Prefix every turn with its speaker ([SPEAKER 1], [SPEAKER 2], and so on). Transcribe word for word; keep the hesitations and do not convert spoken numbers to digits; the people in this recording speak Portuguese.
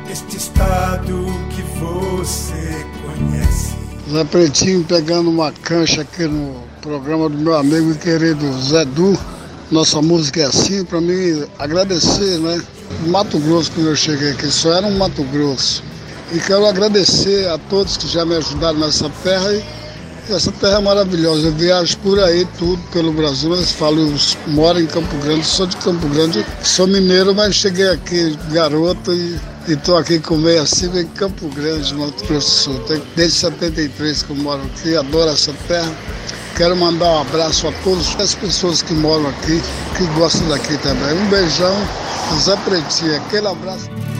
[SPEAKER 1] este estado que você conhece.
[SPEAKER 2] Zé Pretinho pegando uma cancha aqui no programa do meu amigo e querido Zé Du. Nossa música é assim, para mim agradecer, né? Mato Grosso, quando eu cheguei aqui, só era um Mato Grosso. E quero agradecer a todos que já me ajudaram nessa terra. E essa terra é maravilhosa. Eu viajo por aí, tudo pelo Brasil. Mas falo, eu moro em Campo Grande, sou de Campo Grande. Sou mineiro, mas cheguei aqui garoto e estou aqui com meio assim em Campo Grande, Mato Grosso do Sul. Tem, desde setenta e três que eu moro aqui, adoro essa terra. Quero mandar um abraço a todas as pessoas que moram aqui, que gostam daqui também. Um beijão, Zé Pretinho, aquele abraço.